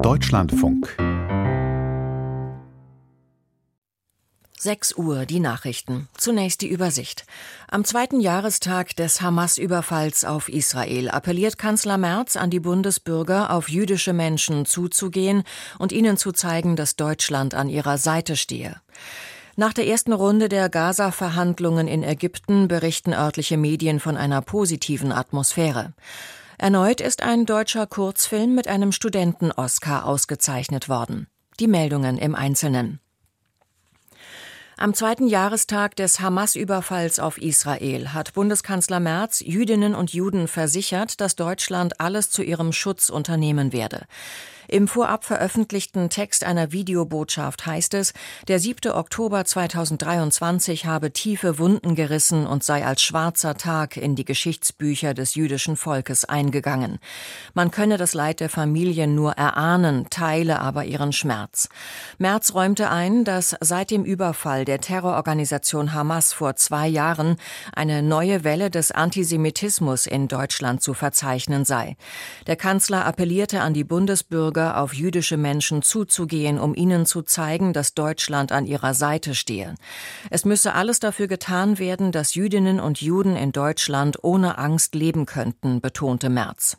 Deutschlandfunk 6 Uhr, die Nachrichten. Zunächst die Übersicht. Am 2. Jahrestag des Hamas-Überfalls auf Israel appelliert Kanzler Merz an die Bundesbürger, auf jüdische Menschen zuzugehen und ihnen zu zeigen, dass Deutschland an ihrer Seite stehe. Nach der ersten Runde der Gaza-Verhandlungen in Ägypten berichten örtliche Medien von einer positiven Atmosphäre. Erneut ist ein deutscher Kurzfilm mit einem Studenten-Oscar ausgezeichnet worden. Die Meldungen im Einzelnen. Am 2. Jahrestag des Hamas-Überfalls auf Israel hat Bundeskanzler Merz Jüdinnen und Juden versichert, dass Deutschland alles zu ihrem Schutz unternehmen werde. Im vorab veröffentlichten Text einer Videobotschaft heißt es, der 7. Oktober 2023 habe tiefe Wunden gerissen und sei als schwarzer Tag in die Geschichtsbücher des jüdischen Volkes eingegangen. Man könne das Leid der Familien nur erahnen, teile aber ihren Schmerz. Merz räumte ein, dass seit dem Überfall der Terrororganisation Hamas vor 2 Jahren eine neue Welle des Antisemitismus in Deutschland zu verzeichnen sei. Der Kanzler appellierte an die Bundesbürger, auf jüdische Menschen zuzugehen, um ihnen zu zeigen, dass Deutschland an ihrer Seite stehe. Es müsse alles dafür getan werden, dass Jüdinnen und Juden in Deutschland ohne Angst leben könnten, betonte Merz.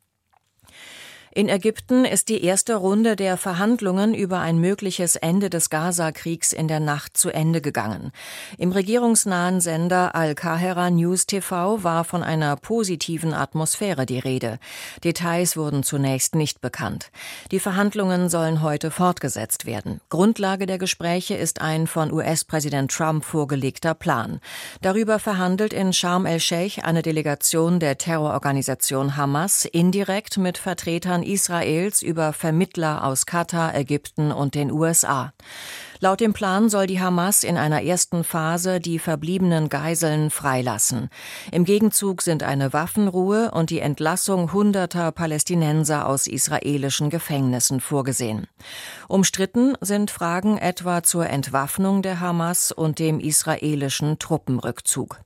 In Ägypten ist die erste Runde der Verhandlungen über ein mögliches Ende des Gaza-Kriegs in der Nacht zu Ende gegangen. Im regierungsnahen Sender Al-Kahira News TV war von einer positiven Atmosphäre die Rede. Details wurden zunächst nicht bekannt. Die Verhandlungen sollen heute fortgesetzt werden. Grundlage der Gespräche ist ein von US-Präsident Trump vorgelegter Plan. Darüber verhandelt in Sharm el-Sheikh eine Delegation der Terrororganisation Hamas indirekt mit Vertretern Israels über Vermittler aus Katar, Ägypten und den USA. Laut dem Plan soll die Hamas in einer ersten Phase die verbliebenen Geiseln freilassen. Im Gegenzug sind eine Waffenruhe und die Entlassung hunderter Palästinenser aus israelischen Gefängnissen vorgesehen. Umstritten sind Fragen etwa zur Entwaffnung der Hamas und dem israelischen Truppenrückzug.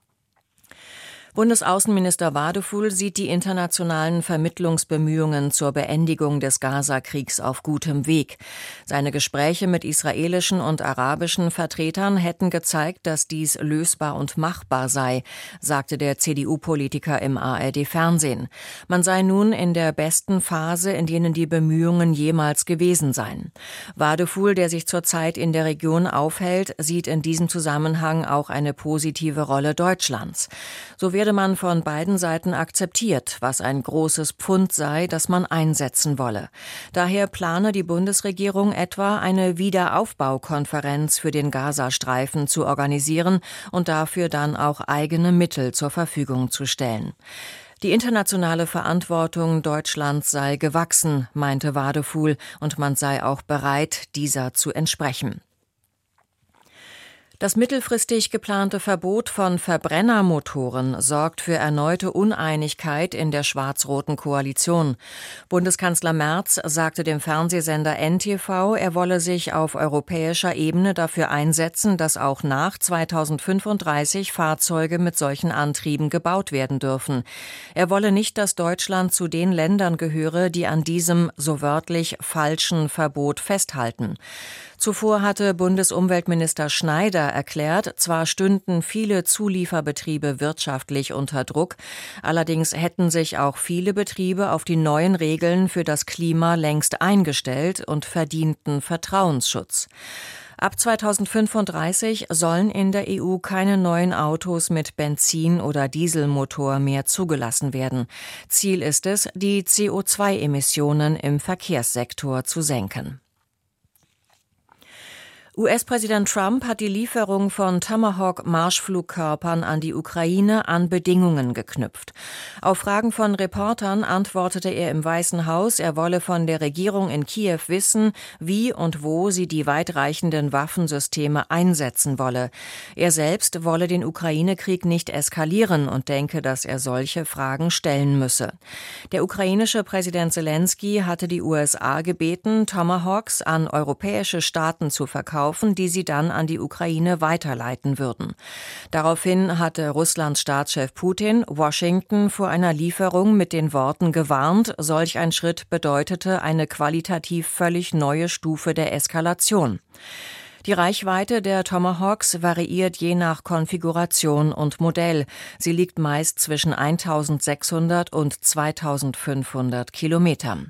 Bundesaußenminister Wadefuhl sieht die internationalen Vermittlungsbemühungen zur Beendigung des Gaza-Kriegs auf gutem Weg. Seine Gespräche mit israelischen und arabischen Vertretern hätten gezeigt, dass dies lösbar und machbar sei, sagte der CDU-Politiker im ARD-Fernsehen. Man sei nun in der besten Phase, in denen die Bemühungen jemals gewesen seien. Wadefuhl, der sich zurzeit in der Region aufhält, sieht in diesem Zusammenhang auch eine positive Rolle Deutschlands. So werde man von beiden Seiten akzeptiert, was ein großes Pfund sei, das man einsetzen wolle. Daher plane die Bundesregierung etwa, eine Wiederaufbaukonferenz für den Gazastreifen zu organisieren und dafür dann auch eigene Mittel zur Verfügung zu stellen. Die internationale Verantwortung Deutschlands sei gewachsen, meinte Wadefuhl, und man sei auch bereit, dieser zu entsprechen. Das mittelfristig geplante Verbot von Verbrennermotoren sorgt für erneute Uneinigkeit in der schwarz-roten Koalition. Bundeskanzler Merz sagte dem Fernsehsender NTV, er wolle sich auf europäischer Ebene dafür einsetzen, dass auch nach 2035 Fahrzeuge mit solchen Antrieben gebaut werden dürfen. Er wolle nicht, dass Deutschland zu den Ländern gehöre, die an diesem, so wörtlich, falschen Verbot festhalten. Zuvor hatte Bundesumweltminister Schneider erklärt, zwar stünden viele Zulieferbetriebe wirtschaftlich unter Druck, allerdings hätten sich auch viele Betriebe auf die neuen Regeln für das Klima längst eingestellt und verdienten Vertrauensschutz. Ab 2035 sollen in der EU keine neuen Autos mit Benzin- oder Dieselmotor mehr zugelassen werden. Ziel ist es, die CO2-Emissionen im Verkehrssektor zu senken. US-Präsident Trump hat die Lieferung von Tomahawk-Marschflugkörpern an die Ukraine an Bedingungen geknüpft. Auf Fragen von Reportern antwortete er im Weißen Haus, er wolle von der Regierung in Kiew wissen, wie und wo sie die weitreichenden Waffensysteme einsetzen wolle. Er selbst wolle den Ukraine-Krieg nicht eskalieren und denke, dass er solche Fragen stellen müsse. Der ukrainische Präsident Selenskyj hatte die USA gebeten, Tomahawks an europäische Staaten zu verkaufen, verkaufen, die sie dann an die Ukraine weiterleiten würden. Daraufhin hatte Russlands Staatschef Putin Washington vor einer Lieferung mit den Worten gewarnt, solch ein Schritt bedeutete eine qualitativ völlig neue Stufe der Eskalation. Die Reichweite der Tomahawks variiert je nach Konfiguration und Modell. Sie liegt meist zwischen 1.600 und 2.500 Kilometern.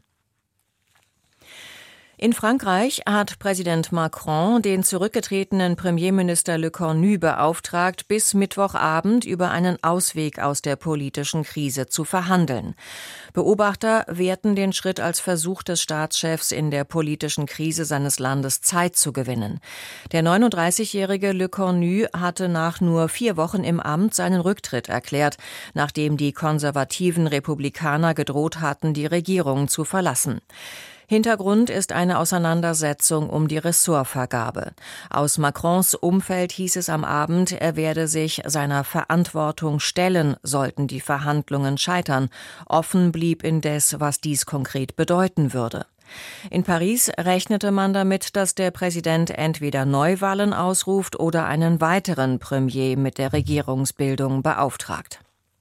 In Frankreich hat Präsident Macron den zurückgetretenen Premierminister Le Cornu beauftragt, bis Mittwochabend über einen Ausweg aus der politischen Krise zu verhandeln. Beobachter werten den Schritt als Versuch des Staatschefs, in der politischen Krise seines Landes Zeit zu gewinnen. Der 39-jährige Le Cornu hatte nach nur 4 Wochen im Amt seinen Rücktritt erklärt, nachdem die konservativen Republikaner gedroht hatten, die Regierung zu verlassen. Hintergrund ist eine Auseinandersetzung um die Ressortvergabe. Aus Macrons Umfeld hieß es am Abend, er werde sich seiner Verantwortung stellen, sollten die Verhandlungen scheitern. Offen blieb indes, was dies konkret bedeuten würde. In Paris rechnete man damit, dass der Präsident entweder Neuwahlen ausruft oder einen weiteren Premier mit der Regierungsbildung beauftragt.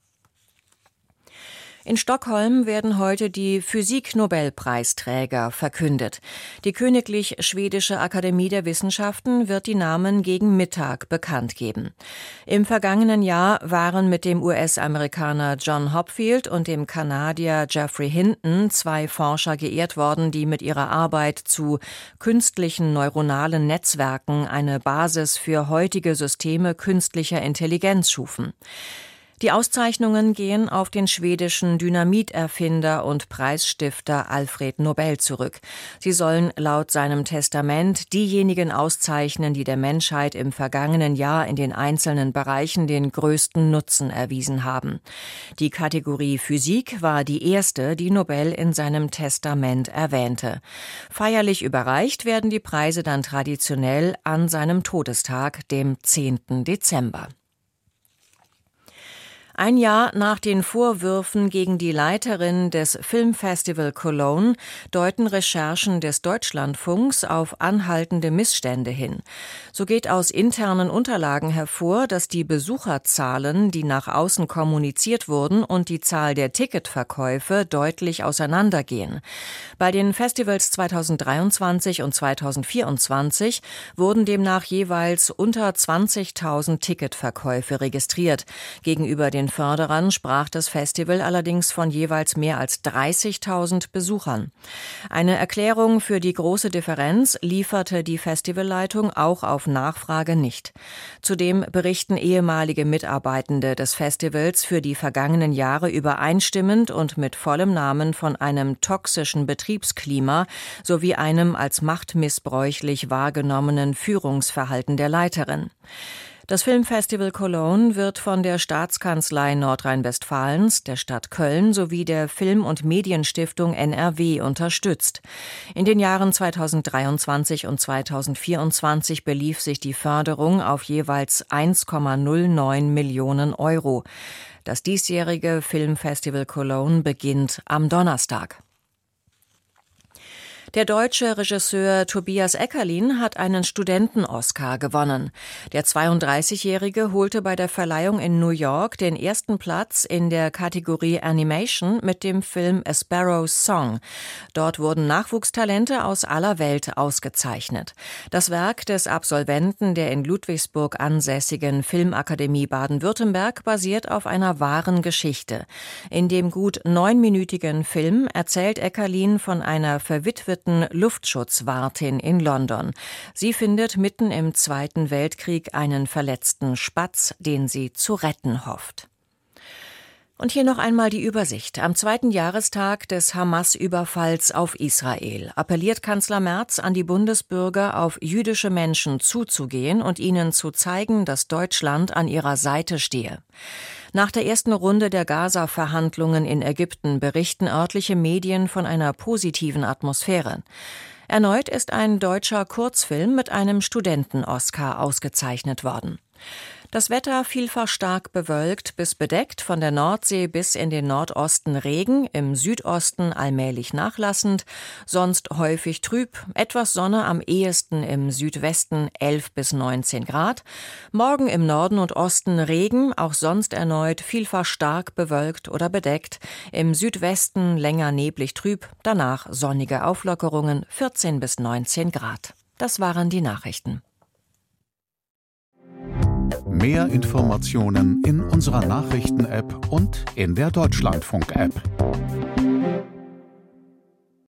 In Stockholm werden heute die Physik-Nobelpreisträger verkündet. Die Königlich Schwedische Akademie der Wissenschaften wird die Namen gegen Mittag bekannt geben. Im vergangenen Jahr waren mit dem US-Amerikaner John Hopfield und dem Kanadier Geoffrey Hinton 2 Forscher geehrt worden, die mit ihrer Arbeit zu künstlichen neuronalen Netzwerken eine Basis für heutige Systeme künstlicher Intelligenz schufen. Die Auszeichnungen gehen auf den schwedischen Dynamiterfinder und Preisstifter Alfred Nobel zurück. Sie sollen laut seinem Testament diejenigen auszeichnen, die der Menschheit im vergangenen Jahr in den einzelnen Bereichen den größten Nutzen erwiesen haben. Die Kategorie Physik war die erste, die Nobel in seinem Testament erwähnte. Feierlich überreicht werden die Preise dann traditionell an seinem Todestag, dem 10. Dezember. Ein Jahr nach den Vorwürfen gegen die Leiterin des Filmfestival Cologne deuten Recherchen des Deutschlandfunks auf anhaltende Missstände hin. So geht aus internen Unterlagen hervor, dass die Besucherzahlen, die nach außen kommuniziert wurden, und die Zahl der Ticketverkäufe deutlich auseinandergehen. Bei den Festivals 2023 und 2024 wurden demnach jeweils unter 20.000 Ticketverkäufe registriert. Gegenüber den Förderern sprach das Festival allerdings von jeweils mehr als 30.000 Besuchern. Eine Erklärung für die große Differenz lieferte die Festivalleitung auch auf Nachfrage nicht. Zudem berichten ehemalige Mitarbeitende des Festivals für die vergangenen Jahre übereinstimmend und mit vollem Namen von einem toxischen Betriebsklima sowie einem als machtmissbräuchlich wahrgenommenen Führungsverhalten der Leiterin. Das Filmfestival Cologne wird von der Staatskanzlei Nordrhein-Westfalens, der Stadt Köln sowie der Film- und Medienstiftung NRW unterstützt. In den Jahren 2023 und 2024 belief sich die Förderung auf jeweils 1,09 Millionen Euro. Das diesjährige Filmfestival Cologne beginnt am Donnerstag. Der deutsche Regisseur Tobias Eckerlin hat einen Studenten-Oscar gewonnen. Der 32-Jährige holte bei der Verleihung in New York den ersten Platz in der Kategorie Animation mit dem Film A Sparrow's Song. Dort wurden Nachwuchstalente aus aller Welt ausgezeichnet. Das Werk des Absolventen der in Ludwigsburg ansässigen Filmakademie Baden-Württemberg basiert auf einer wahren Geschichte. In dem gut 9-minütigen Film erzählt Eckerlin von einer verwitweten Luftschutzwartin in London. Sie findet mitten im Zweiten Weltkrieg einen verletzten Spatz, den sie zu retten hofft. Und hier noch einmal die Übersicht. Am 2. Jahrestag des Hamas-Überfalls auf Israel appelliert Kanzler Merz an die Bundesbürger, auf jüdische Menschen zuzugehen und ihnen zu zeigen, dass Deutschland an ihrer Seite stehe. Nach der ersten Runde der Gaza-Verhandlungen in Ägypten berichten örtliche Medien von einer positiven Atmosphäre. Erneut ist ein deutscher Kurzfilm mit einem Studenten-Oscar ausgezeichnet worden. Das Wetter vielfach stark bewölkt bis bedeckt, von der Nordsee bis in den Nordosten Regen, im Südosten allmählich nachlassend, sonst häufig trüb, etwas Sonne am ehesten im Südwesten 11 bis 19 Grad. Morgen im Norden und Osten Regen, auch sonst erneut vielfach stark bewölkt oder bedeckt, im Südwesten länger neblig trüb, danach sonnige Auflockerungen 14 bis 19 Grad. Das waren die Nachrichten. Mehr Informationen in unserer Nachrichten-App und in der Deutschlandfunk-App.